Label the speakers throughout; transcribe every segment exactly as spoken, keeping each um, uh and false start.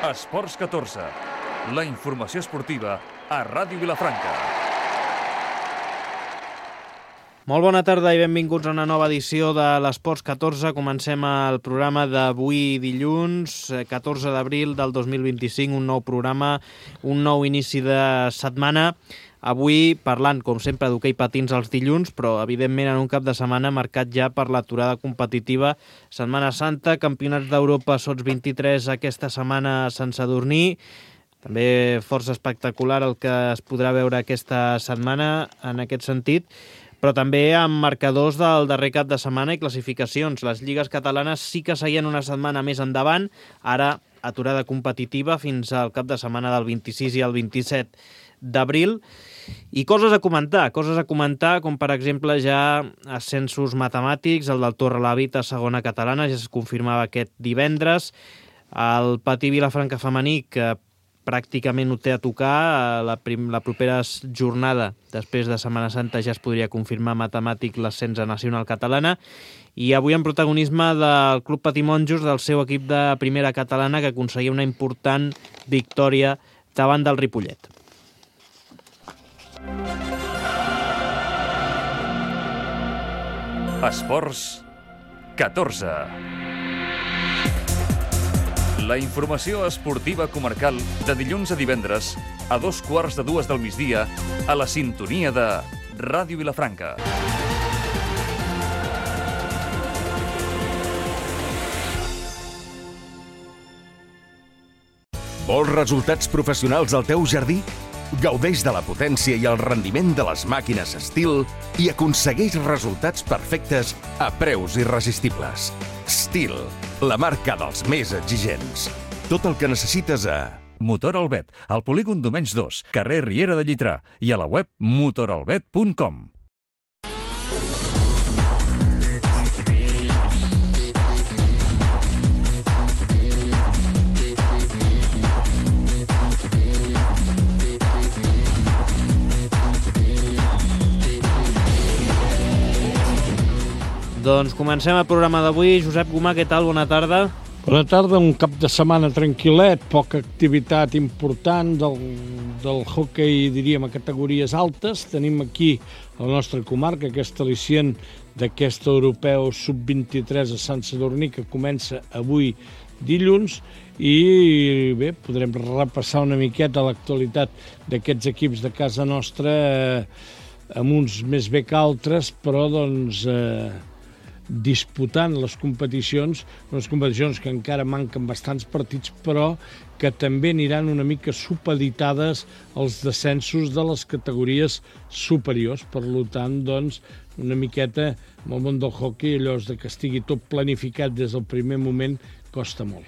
Speaker 1: Esports catorze, la informació esportiva a Ràdio Vilafranca.
Speaker 2: Molt bona tarda i benvinguts a una nova edició de l'Esports catorze. Comencem el programa d'avui dilluns, catorze d'abril del dos mil vint-i-cinc, un nou programa, un nou inici de setmana. Avui parlant, com sempre, d'hoquei patins els dilluns, però evidentment en un cap de setmana marcat ja per l'aturada competitiva. Setmana Santa, Campionats d'Europa sots vint-i-tres aquesta setmana a Sant Sadurní. També força espectacular el que es podrà veure aquesta setmana en aquest sentit, però també amb marcadors del darrer cap de setmana i classificacions. Les lligues catalanes sí que seguien una setmana més endavant, ara aturada competitiva fins al cap de setmana del vint-i-sis i el vint-i-set d'abril. I coses a comentar, coses a comentar, com per exemple ja ascensos matemàtics, el del Torrelavit a segona catalana, ja es confirmava aquest divendres, el patí Vilafranca femení, que pràcticament ho té a tocar, la, prim, la propera jornada, després de Setmana Santa, ja es podria confirmar matemàtic l'ascens a Nacional Catalana, i avui en protagonisme del Club Patí Monjos, del seu equip de primera catalana, que aconseguia una important victòria davant del Ripollet.
Speaker 1: Esports catorze. La informació esportiva comarcal de dilluns a divendres a dos quarts de dues del migdia a la sintonia de Ràdio Vilafranca.
Speaker 3: Vols resultats professionals al teu jardí? Gaudeix de la potència i el rendiment de les màquines Stihl i aconsegueix resultats perfectes a preus irresistibles. Stihl, la marca dels més exigents. Tot el que necessites a
Speaker 1: Motor Albet, al polígon Domenys dos, carrer Riera de Llitrà, i a la web motor albet punt com.
Speaker 2: Doncs comencem el programa d'avui. Josep Gomà, què tal? Bona tarda.
Speaker 4: Bona tarda, un cap de setmana tranquil·let, poca activitat important del, del hoquei, diríem, a categories altes. Tenim aquí a la nostra comarca aquest al·licient d'aquest europeu sub vint-i-tres a Sant Sadurní, que comença avui dilluns, i bé, podrem repassar una miqueta l'actualitat d'aquests equips de casa nostra, eh, amb uns més bé que altres, però doncs eh, disputant les competicions, unes competicions que encara manquen bastants partits, però que també aniran una mica supeditades als descensos de les categories superiors. Per tant, doncs, una miqueta amb el món del hoquei, allò de que estigui tot planificat des del primer moment, costa molt.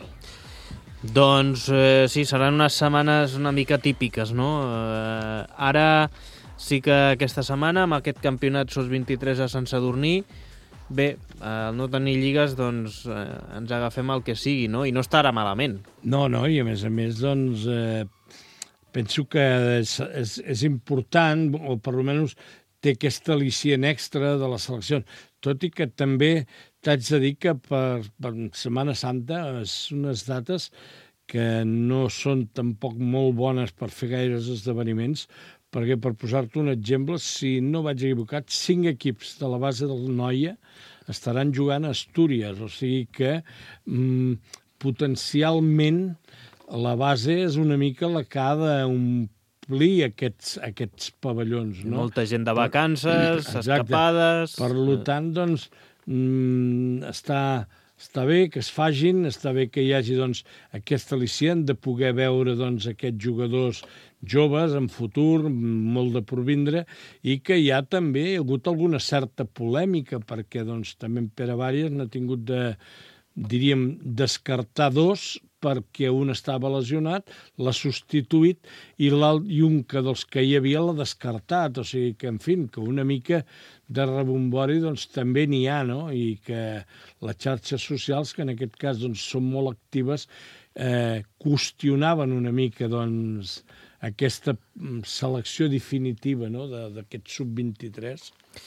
Speaker 2: Doncs eh, sí, seran unes setmanes una mica típiques, no? Eh, ara sí que aquesta setmana, amb aquest campionat sots vint-i-tres a Sant Sadurní, bé, al no tenir lligues, doncs eh, ens agafem el que sigui, no? I no estarà malament.
Speaker 4: No, no, i a més a més, doncs, eh, penso que és, és, és important, o per almenys té aquest al·licient extra de la selecció. Tot i que també t'haig de dir que per, per Setmana Santa és unes dates que no són tampoc molt bones per fer gaires esdeveniments, perquè, per posar-te un exemple, si no vaig equivocat, cinc equips de la base del Noia estaran jugant a Astúries, o sigui que mm, potencialment la base és una mica la que ha d'omplir aquests, aquests pavellons, no?
Speaker 2: Molta gent de vacances,
Speaker 4: exacte,
Speaker 2: escapades...
Speaker 4: Per tant, doncs, mm, està... Està bé que es fagin, està bé que hi hagi doncs, aquest al·licient de poder veure doncs, aquests jugadors joves en futur, molt de provindre, i que hi ha també hi ha hagut alguna certa polèmica, perquè doncs, també en Pere Vàries n'ha tingut de, diríem, descartar dos, perquè un estava lesionat, l'ha substituït, i, i un que dels que hi havia l'ha descartat. O sigui que, en fi, que una mica de rebombori doncs, també n'hi ha, no? I que les xarxes socials, que en aquest cas doncs, són molt actives, eh, qüestionaven una mica doncs, aquesta selecció definitiva, no? d'aquest sub vint-i-tres.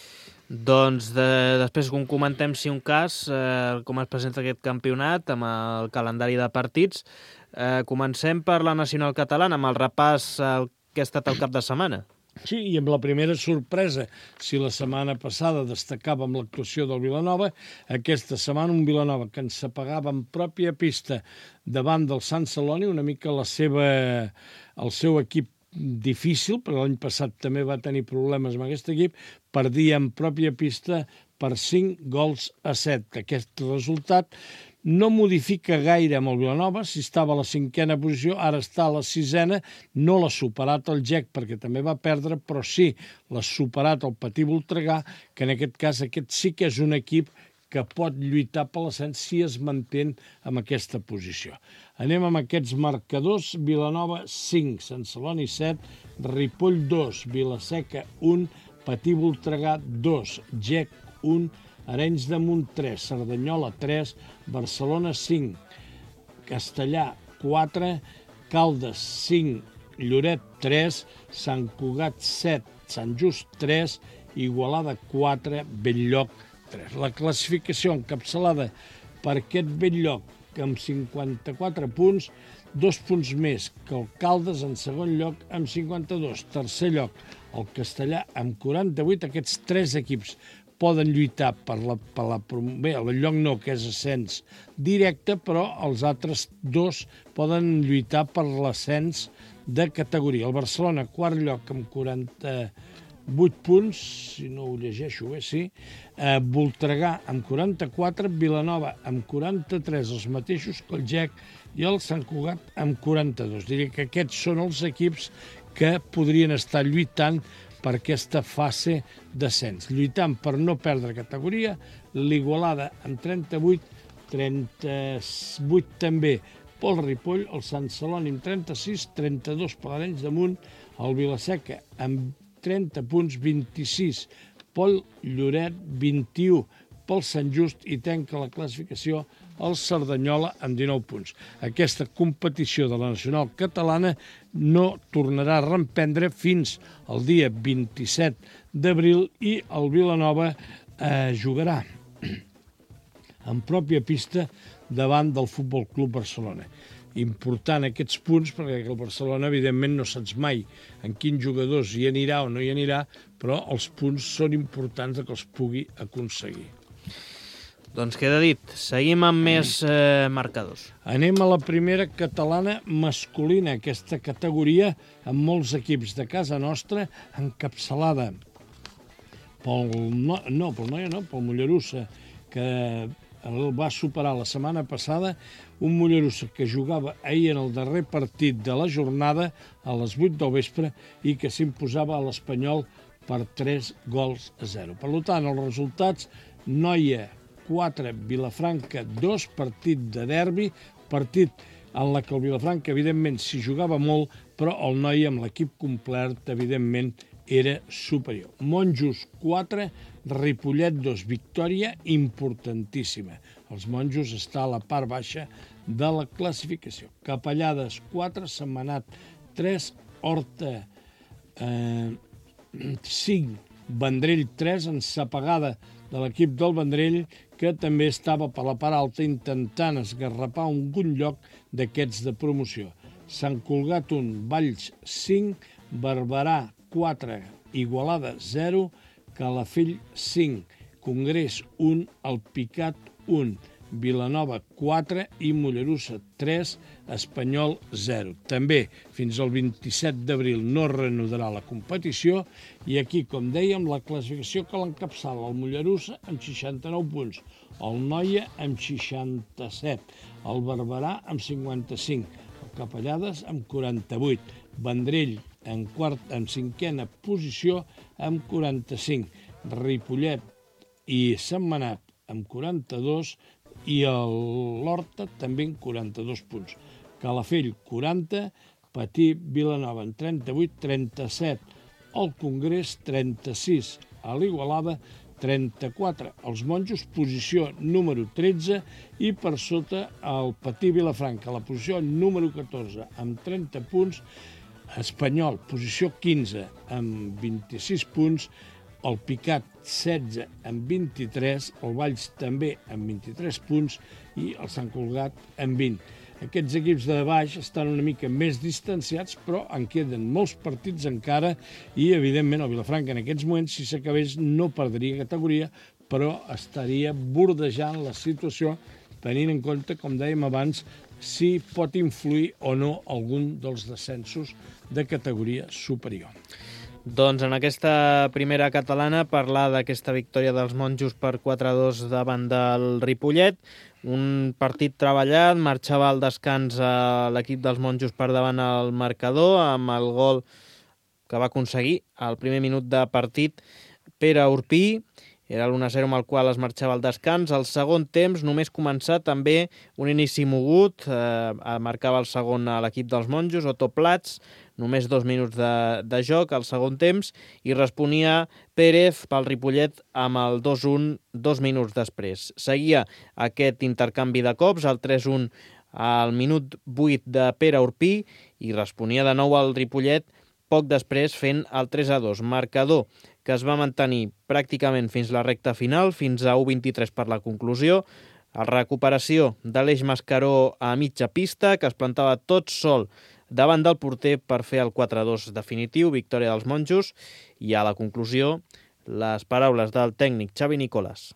Speaker 2: Doncs de, després com comentem si un cas, eh, com es presenta aquest campionat amb el calendari de partits. Eh, comencem per la nacional catalana, amb el repàs el, que ha estat el cap de setmana.
Speaker 4: Sí, i amb la primera sorpresa, si la setmana passada destacava amb l'actuació del Vilanova, aquesta setmana un Vilanova que ens apagava en pròpia pista davant del Sant Celoni, una mica la seva, el seu equip difícil, però l'any passat també va tenir problemes amb aquest equip, perdia en pròpia pista per cinc gols a set. Aquest resultat no modifica gaire amb el Vilanova, si estava a la cinquena posició, ara està a la sisena, no l'ha superat el G E C perquè també va perdre, però sí l'ha superat el Patí Voltregà, que en aquest cas aquest sí que és un equip que pot lluitar per l'ascens si es manté en aquesta posició. Anem amb aquests marcadors: Vilanova cinc, Sant Celoni set, Ripoll dos, Vila-seca un, Patí Voltregà dos, G E C un, Arenys de Munt tres, Cerdanyola tres, Barcelona cinc, Castellà quatre, Caldes cinc, Lloret tres, Sant Cugat set, Sant Just tres, Igualada quatre, Bell-lloc tres. La classificació encapçalada per aquest Bell-lloc amb cinquanta-quatre punts, dos punts més que el Caldes en segon lloc amb cinquanta-dos. Tercer lloc, el Castellà amb quaranta-vuit. Aquests tres equips poden lluitar per la, per la... Bé, el lloc no, que és ascens directe, però els altres dos poden lluitar per l'ascens de categoria. El Barcelona, quart lloc, amb quaranta-vuit punts, si no ho llegeixo bé, sí. Eh, Voltregà, amb quaranta-quatre, Vilanova, amb quaranta-tres, els mateixos que el G E C, i el Sant Cugat, amb quaranta-dos. Diria que aquests són els equips que podrien estar lluitant per aquesta fase d'ascens. Lluitant per no perdre categoria, l'Igualada amb trenta-vuit, trenta-vuit també pel Ripoll, el Sant Celoni amb trenta-sis, trenta-dos per l'Arenys de Munt, el Vila-seca amb trenta punts, vint-i-sis pel Lloret, vint-i-u pel Sant Just, i tanca la classificació el Cerdanyola amb dinou punts. Aquesta competició de la nacional catalana no tornarà a reemprendre fins al dia vint-i-set d'abril i el Vilanova eh, jugarà en pròpia pista davant del Futbol Club Barcelona. Important aquests punts perquè el Barcelona, evidentment, no saps mai en quins jugadors hi anirà o no hi anirà, però els punts són importants que els pugui aconseguir.
Speaker 2: Doncs queda dit. Seguim amb més eh, marcadors.
Speaker 4: Anem a la primera catalana masculina, aquesta categoria amb molts equips de casa nostra, encapçalada pel, no, no, pel Noia, no, pel Mollerussa, que el va superar la setmana passada, un Mollerussa que jugava ahir en el darrer partit de la jornada a les vuit del vespre i que s'imposava a l'Espanyol per tres gols a zero. Per tant, els resultats: Noia quatre, Vilafranca dos, partit de derbi, partit en la que el Vilafranca, evidentment, s'hi jugava molt, però el Noia, amb l'equip complet, evidentment, era superior. Monjos quatre, Ripollet dos, victòria importantíssima. Els Monjos està a la part baixa de la classificació. Capellades quatre, Sentmenat tres, Horta eh, cinc, Vendrell tres, ensapagada de l'equip del Vendrell, que també estava per la part alta intentant esgarrapar un lloc d'aquests de promoció. Sant Cugat un, Valls cinc, Barberà quatre, Igualada zero, Calafell cinc, Congrés un, Alpicat un, Vilanova quatre i Mollerussa tres, Espanyol zero. També fins al vint-i-set d'abril no reanudarà la competició i aquí, com dèiem, la classificació que l'encapçala el Mollerussa amb seixanta-nou punts, el Noia amb seixanta-set, el Barberà amb cinquanta-cinc, el Capellades amb quaranta-vuit, Vendrell en, quart, en cinquena posició amb quaranta-cinc, Ripollet i Sentmenat amb quaranta-dos i l'Horta també amb quaranta-dos punts. Calafell quaranta, Patí Vilanova amb trenta-vuit, trenta-set el Congrés, trenta-sis a l'Igualada, trenta-quatre els Monjos, posició número tretze, i per sota el Patí Vilafranca, la posició número catorze amb trenta punts, Espanyol, posició quinze amb vint-i-sis punts, el Picat setze amb vint-i-tres, el Valls també amb vint-i-tres punts i el Sant Cugat amb vint. Aquests equips de baix estan una mica més distanciats, però en queden molts partits encara i, evidentment, el Vilafranca en aquests moments, si s'acabés, no perdria categoria, però estaria bordejant la situació, tenint en compte, com dèiem abans, si pot influir o no algun dels descensos de categoria superior.
Speaker 2: Doncs en aquesta primera catalana parlar d'aquesta victòria dels monjos per quatre a dos davant del Ripollet, un partit treballat, marxava al descans a l'equip dels monjos per davant al marcador amb el gol que va aconseguir al primer minut de partit Pere Urpí. Era l'u a zero amb el qual es marxava al descans. Al segon temps només començar també un inici mogut, eh, marcava el segon a l'equip dels monjos, Otto Plats, només dos minuts de, de joc al segon temps, i responia Pérez pel Ripollet amb el dos a un dos minuts després. Seguia aquest intercanvi de cops, el tres a un al minut vuit de Pere Urpí, i responia de nou al Ripollet poc després fent el tres a dos. Marcador que es va mantenir pràcticament fins la recta final, fins a u a vint-i-tres per la conclusió. La recuperació de l'Eix Mascaró a mitja pista, que es plantava tot sol davant del porter per fer el quatre a dos definitiu, victòria dels monjos, i a la conclusió les paraules del tècnic Xavi Nicolàs.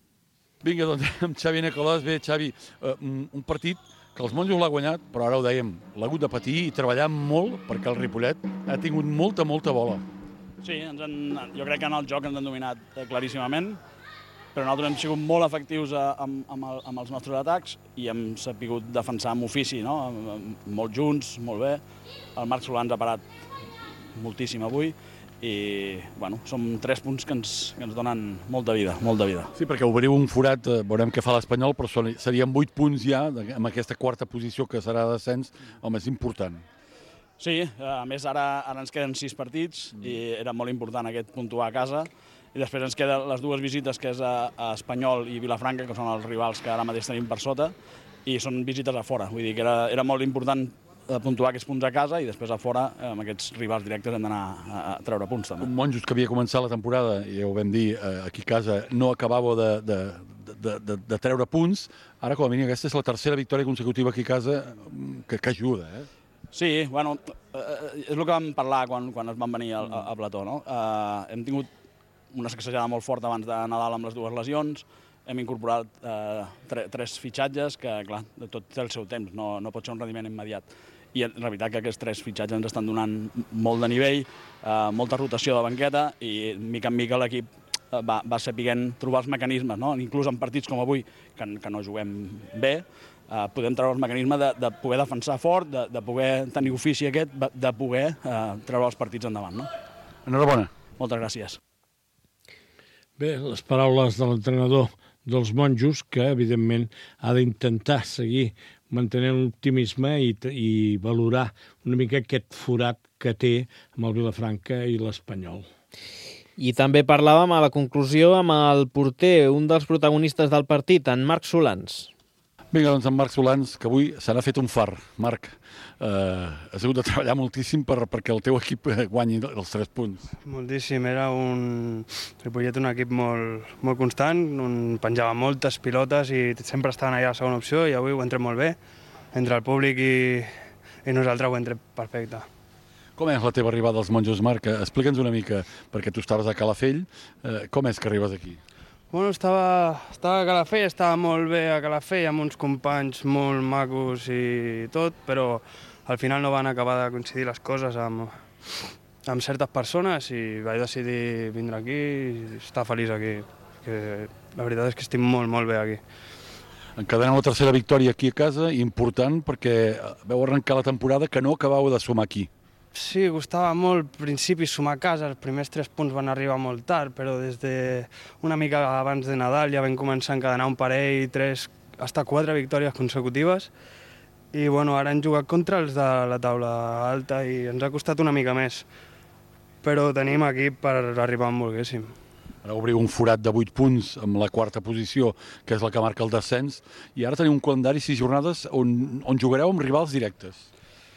Speaker 5: Vinga, doncs, amb Xavi Nicolàs, bé, Xavi, uh, un partit que els monjos l'ha guanyat, però ara ho dèiem, l'ha hagut de patir i treballar molt perquè el Ripollet ha tingut molta, molta bola.
Speaker 6: Sí, ens han, jo crec que en el joc ens han dominat claríssimament, però nosaltres hem sigut molt efectius amb, amb, el, amb els nostres atacs i hem sapigut defensar amb ofici, no? Molt junts, molt bé. El Marc Solà ens ha parat moltíssim avui i bueno, són tres punts que ens, que ens donen molta vida, molta vida.
Speaker 5: Sí, perquè obriu un forat, eh, veurem què fa l'Espanyol, però són, serien vuit punts ja amb aquesta quarta posició que serà de descens, el més important.
Speaker 6: Sí, a més ara, ara ens queden sis partits i era molt important aquest puntuar a casa, i després ens queden les dues visites, que és a, a Espanyol i Vilafranca, que són els rivals que ara mateix tenim per sota, i són visites a fora. Vull dir que era, era molt important puntuar aquests punts a casa i després a fora, amb aquests rivals directes, hem d'anar a, a treure punts també.
Speaker 5: Un monjos que havia començat la temporada, i ja ho vam dir, aquí a casa no acabava de, de, de, de, de treure punts. Ara, com a mínim, aquesta és la tercera victòria consecutiva aquí a casa que, que ajuda, eh?
Speaker 6: Sí, bueno, és el que vam parlar quan, quan es van venir a, a Plató, no? Uh, hem tingut una sacsejada molt forta abans de Nadal amb les dues lesions, hem incorporat uh, tre, tres fitxatges que, clar, tot té el seu temps, no, no pot ser un rendiment immediat. I la veritat que aquests tres fitxatges ens estan donant molt de nivell, uh, molta rotació de banqueta i mica en mica l'equip va, va sapiguent trobar els mecanismes, no? Inclús en partits com avui, que, que no juguem bé, Uh, podem treure els mecanismes de, de poder defensar fort, de, de poder tenir ofici aquest, de poder uh, treure els partits endavant. No?
Speaker 5: Enhorabona.
Speaker 6: Moltes gràcies.
Speaker 4: Bé, les paraules de l'entrenador dels monjos, que evidentment ha d'intentar seguir mantenint l'optimisme i, i valorar una mica aquest forat que té amb el Vilafranca i l'Espanyol.
Speaker 2: I també parlàvem a la conclusió amb el porter, un dels protagonistes del partit, en Marc Solans.
Speaker 5: Vinga, doncs en Marc Solans, que avui se n'ha fet un far. Marc, eh, has hagut de treballar moltíssim per, perquè el teu equip guanyi els tres punts.
Speaker 7: Moltíssim, era un Ripollet, un equip molt, molt constant, on penjava moltes pilotes i sempre estaven allà a la segona opció, i avui ho hem tret molt bé, entre el públic i, i nosaltres ho hem tret perfecte.
Speaker 5: Com és la teva arribada als monjos, Marc? Explica'ns una mica, perquè tu estaves a Calafell, eh, com és que arribes aquí?
Speaker 7: Bueno, estava, estava a Calafell, estava molt bé a Calafell, amb uns companys molt macos i tot, però al final no van acabar de coincidir les coses amb, amb certes persones i vaig decidir vindre aquí i estar feliç aquí. Que la veritat és que estic molt, molt bé aquí.
Speaker 5: Encadeneu la tercera victòria aquí a casa, important perquè veu arrencar la temporada que no acabau de sumar aquí.
Speaker 7: Sí, costava molt al principi sumar a casa, els primers tres punts van arribar molt tard, però des de una mica abans de Nadal ja vam començar a encadenar un parell, tres, fins a quatre victòries consecutives, i bueno, ara hem jugat contra els de la taula alta i ens ha costat una mica més, però tenim equip per arribar on volguéssim.
Speaker 5: Ara obriu un forat de vuit punts amb la quarta posició, que és la que marca el descens, i ara teniu un calendari sis jornades on, on jugareu amb rivals directes.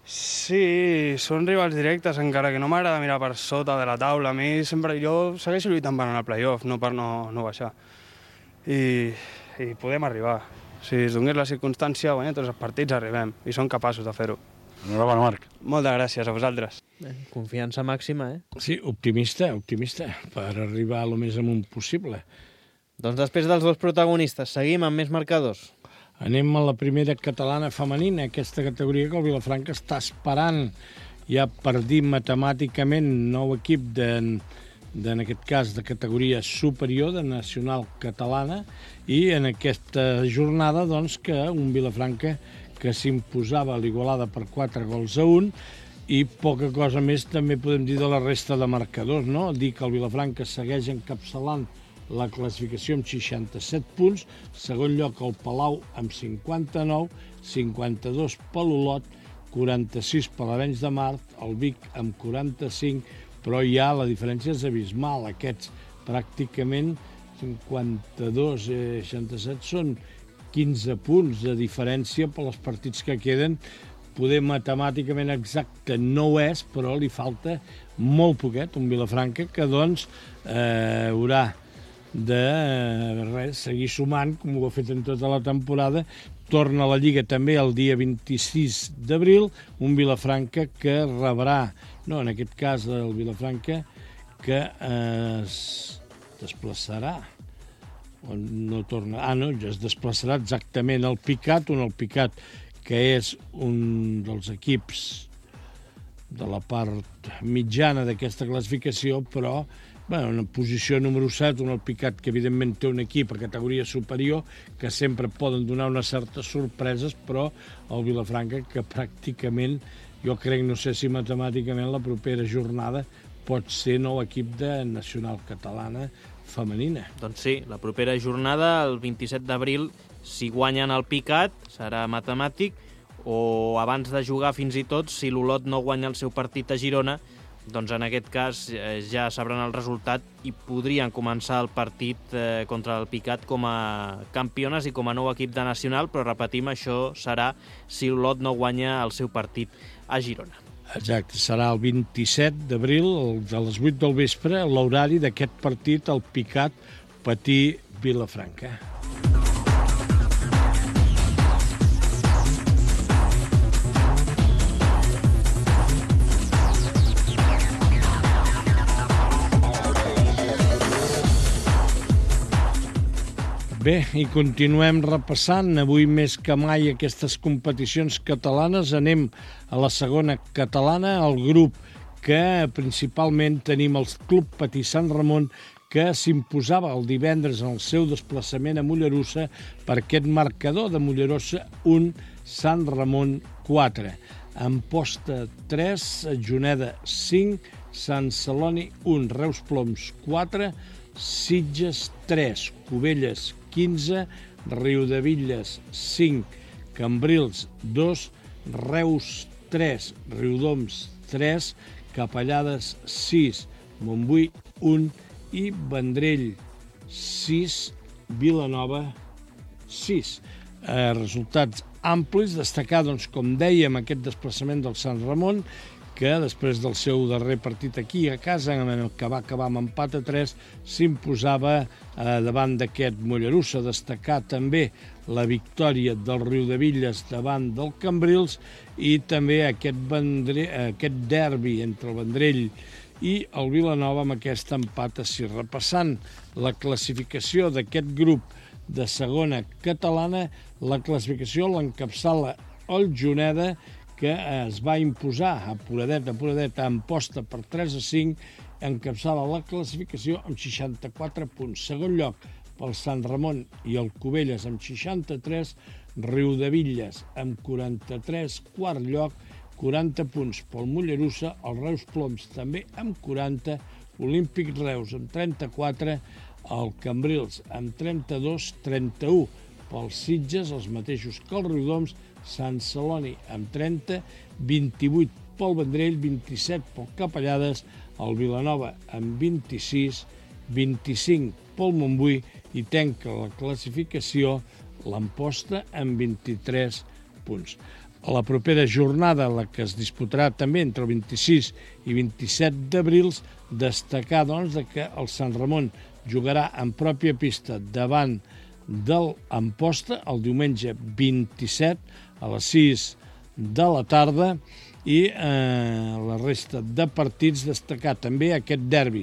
Speaker 7: Sí, són rivals directes, encara que no m'agrada mirar per sota de la taula. A mi sempre, jo segueixo lluitant per anar al play-off, no per no, no baixar. I, I podem arribar. Si es donés la circumstància, guanyar tots els partits, arribem. I som capaços de fer-ho.
Speaker 5: Enhorabona, Marc.
Speaker 7: Moltes gràcies a vosaltres.
Speaker 2: Bé, confiança màxima, eh?
Speaker 4: Sí, optimista, optimista, per arribar a lo més amunt possible.
Speaker 2: Doncs després dels dos protagonistes, seguim amb més marcadors.
Speaker 4: Anem a la primera catalana femenina, aquesta categoria que el Vilafranca està esperant ja per dir matemàticament nou equip de, de, en aquest cas de categoria superior, de nacional catalana, i en aquesta jornada doncs, que un Vilafranca que s'imposava a l'Igualada per quatre gols a un, i poca cosa més també podem dir de la resta de marcadors, no? Dir que el Vilafranca segueix encapçalant la classificació amb seixanta-set punts, segon lloc el Palau amb cinquanta-nou, cinquanta-dos per l'Olot, quaranta-sis per l'Arenys de Mar, el Vic amb quaranta-cinc, però ja la diferència és abismal, aquests pràcticament cinquanta-dos i seixanta-set són quinze punts de diferència per als partits que queden. Poder matemàticament exacte no ho és, però li falta molt poquet, un Vilafranca que doncs eh, haurà de eh, res, seguir sumant, com ho ha fet en tota la temporada. Torna a la Lliga també el dia vint-i-sis d'abril, un Vilafranca que rebrà, no, en aquest cas el Vilafranca, que eh, es desplaçarà, o no torna, ah no, ja es desplaçarà exactament al Picat, un el Picat que és un dels equips de la part mitjana d'aquesta classificació, però bueno, en posició número set, un Alpicat que evidentment té un equip a categoria superior que sempre poden donar unes certes sorpreses, però el Vilafranca que pràcticament, jo crec, no sé si matemàticament la propera jornada pot ser nou equip de nacional catalana femenina.
Speaker 2: Doncs sí, la propera jornada, el vint-i-set d'abril, si guanyen el Picat, serà matemàtic, o abans de jugar fins i tot, si l'Olot no guanya el seu partit a Girona, doncs en aquest cas eh, ja sabran el resultat i podrien començar el partit eh, contra el Picat com a campiones i com a nou equip de nacional, però repetim, això serà si l'Olot no guanya el seu partit a Girona.
Speaker 4: Exacte, serà el vint-i-set d'abril, a les vuit del vespre, l'horari d'aquest partit, el Picat Patí Vilafranca. Bé, i continuem repassant, avui més que mai, aquestes competicions catalanes. Anem a la segona catalana, el grup que principalment tenim el Club Patí Sant Ramon, que s'imposava el divendres en el seu desplaçament a Mollerussa per aquest marcador de Mollerussa un, Sant Ramon quatre. Amposta tres, Juneda cinc, Sant Celoni un, Reus Ploms quatre, Sitges tres, Cubelles quinze, Riudebitlles cinc, Cambrils dos, Reus tres, Riudoms tres, Capellades sis, Montbui un i Vendrell sis, Vilanova sis. Eh, resultats amplis, destacar, doncs, com dèiem, aquest desplaçament del Sant Ramon, que després del seu darrer partit aquí a casa, en el que va acabar amb empat a tres, s'imposava eh, davant d'aquest Mollerussa. Destacar també la victòria del Riudebitlles davant del Cambrils i també aquest, Vendre... aquest derbi entre el Vendrell i el Vilanova amb aquest empat a sis. Repassant la classificació d'aquest grup de segona catalana, la classificació l'encapçala el Juneda, que es va imposar a Puradet, a Puradet, a Amposta per tres a cinc, encapçala la classificació amb seixanta-quatre punts. Segon lloc pel Sant Ramon i el Cubelles amb seixanta-tres, Riudebitlles amb quaranta-tres, quart lloc, quaranta punts pel Mollerussa, el Reus Ploms també amb quaranta, Olímpic Reus amb trenta-quatre, el Cambrils amb trenta-dos, trenta-u pels Sitges, els mateixos que els Riudoms, Sant Celoni amb trenta, vint-i-vuit pel Vendrell, vint-i-set pel Capellades, el Vilanova amb vint-i-sis, vint-i-cinc pel Montbui i tanca la classificació l'Amposta amb vint-i-tres punts. la propera jornada, la que es disputarà també entre el vint-i-sis i vint-i-set d'abril, destacar doncs, que el Sant Ramon jugarà en pròpia pista davant del Amposta el diumenge vint-i-set a les sis de la tarda i eh, la resta de partits destacar també aquest derbi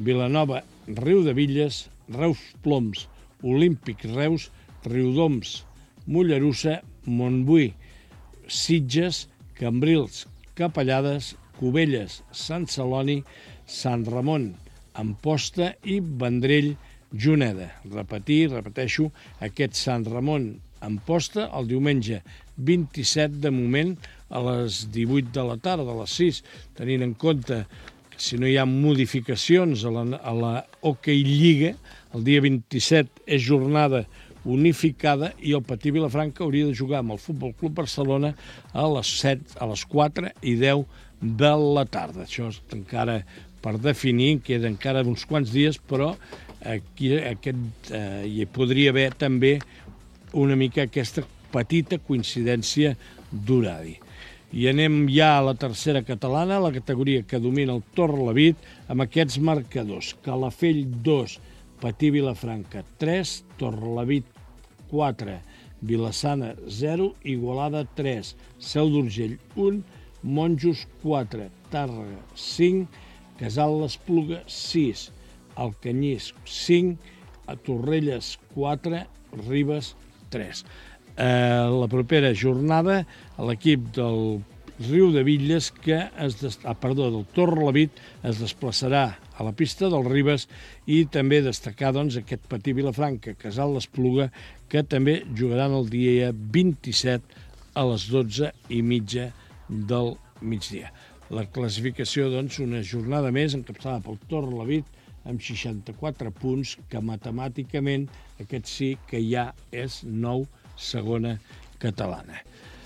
Speaker 4: Vilanova-Riudevilles, Reus-Ploms, Olímpic Reus, Riudoms, Mollerussa, Montbui, Sitges, Cambrils, Capellades, Cubelles, Sant Celoni, Sant Ramon, Amposta i Vendrell, Juneda. Repetir, repeteixo, aquest Sant Ramon, Amposta el diumenge vint-i-set de moment a les divuit de la tarda, a les sis, tenint en compte que si no hi ha modificacions a la, a la Hockey Lliga, el dia vint-i-set és jornada unificada i el Patí Vilafranca hauria de jugar amb el Futbol Club Barcelona a les set, a les quatre i deu de la tarda. Això és encara per definir, queda encara uns quants dies, però aquí aquest, eh, hi podria haver també una mica aquesta petita coincidència d'horari. I anem ja a la tercera catalana, la categoria que domina el Torrelavit, amb aquests marcadors. Calafell dos, Patí Vilafranca tres, Torrelavit quatre, Vilassana zero, Igualada tres, Seu d'Urgell un, Monjos quatre, Tàrrega cinc, Casal l'Espluga sis, Alcanyís cinc, a Torrelles quatre, Ribes tres. Eh, la propera jornada l'equip del Riudevilles que es des... ah, perdó, del Torrelavit es desplaçarà a la pista del Ribes i també destacar doncs, aquest Patí Vilafranca, Casal l'Espluga, que també jugaran el dia vint-i-set a les dotze i mitja del migdia. La classificació, doncs, una jornada més encapçalada pel Torrelavit amb seixanta-quatre punts, que matemàticament aquest sí que ja és nou segona catalana.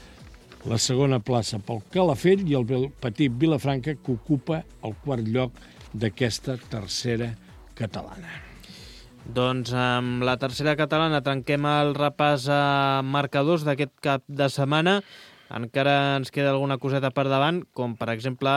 Speaker 4: La segona plaça pel Calafell i el Patí Vilafranca, que ocupa el quart lloc d'aquesta tercera catalana.
Speaker 2: Doncs amb la tercera catalana tanquem el repàs a marcadors d'aquest cap de setmana. Encara ens queda alguna coseta per davant, com per exemple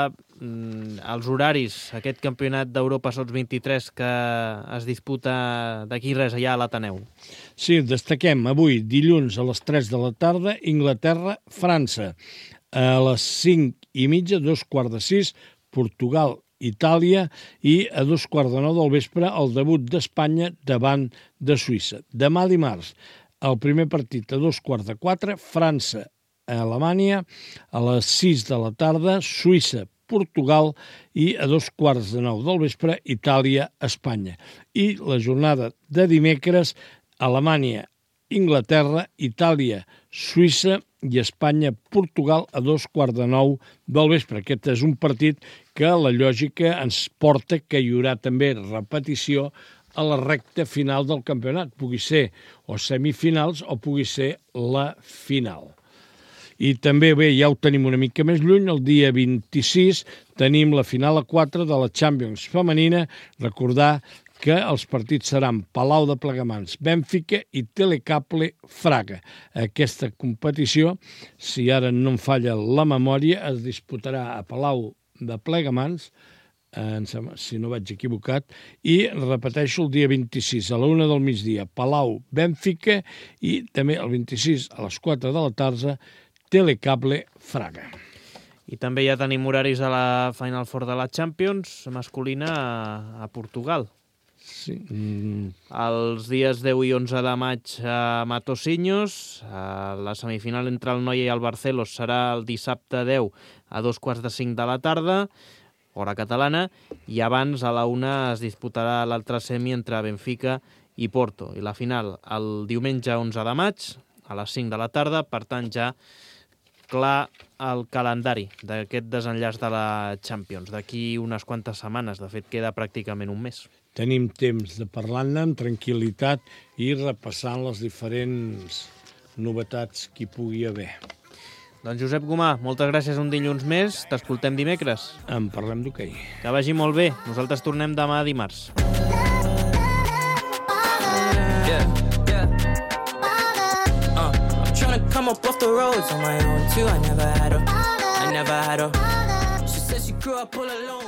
Speaker 2: els horaris, aquest campionat d'Europa Sots vint-i-tres que es disputa d'aquí res allà a l'Ateneu.
Speaker 4: Sí, destaquem avui, dilluns a les tres de la tarda, Inglaterra-França. A les cinc i mitja, dos quarts de sis, Portugal Itàlia, i a dos quarts de nou del vespre el debut d'Espanya davant de Suïssa. Demà dimarts, el primer partit a dos quarts de quatre, França a Alemanya, a les sis de la tarda, Suïssa, Portugal, i a dos quarts de nou del vespre, Itàlia, Espanya. I la jornada de dimecres, Alemanya, Inglaterra, Itàlia, Suïssa i Espanya, Portugal, a dos quarts de nou del vespre. Aquest és un partit que la lògica ens porta que hi haurà també repetició a la recta final del campionat. Pugui ser o semifinals o pugui ser la final. I també, bé, ja ho tenim una mica més lluny, el dia vint-i-sis tenim la final a quatre de la Champions femenina. Recordar que els partits seran Palau de Plegamans, Bènfica i Telecable Fraga. Aquesta competició, si ara no em falla la memòria, es disputarà a Palau de Plegamans, si no vaig equivocat, i repeteixo el dia vint-i-sis a la una del migdia, Palau, Bènfica, i també el vint-i-sis a les quatre de la tarda, Telecable Fraga.
Speaker 2: I també ja tenim horaris a la Final Four de la Champions masculina a, a Portugal.
Speaker 4: Sí. Mm.
Speaker 2: Els dies deu i onze de maig a Matosinhos, la semifinal entre el Noia i el Barcelos serà el dissabte deu a dos quarts de cinc de la tarda, hora catalana, i abans a la una es disputarà l'altra semi entre Benfica i Porto. I la final el diumenge onze de maig a les cinc de la tarda, per tant ja clar el calendari d'aquest desenllaç de la Champions. D'aquí unes quantes setmanes, de fet queda pràcticament un mes.
Speaker 4: Tenim temps de parlar-ne amb tranquil·litat i repassant les diferents novetats que hi pugui haver.
Speaker 2: Doncs Josep Gomà, moltes gràcies un dilluns més. T'escoltem dimecres.
Speaker 4: En parlem d'hoquei.
Speaker 2: Que vagi molt bé. Nosaltres tornem demà dimarts. Yeah, yeah. Uh, I'm trying to come
Speaker 8: come up off the roads on my own too. I never had a, I never had a. She said she grew up all alone.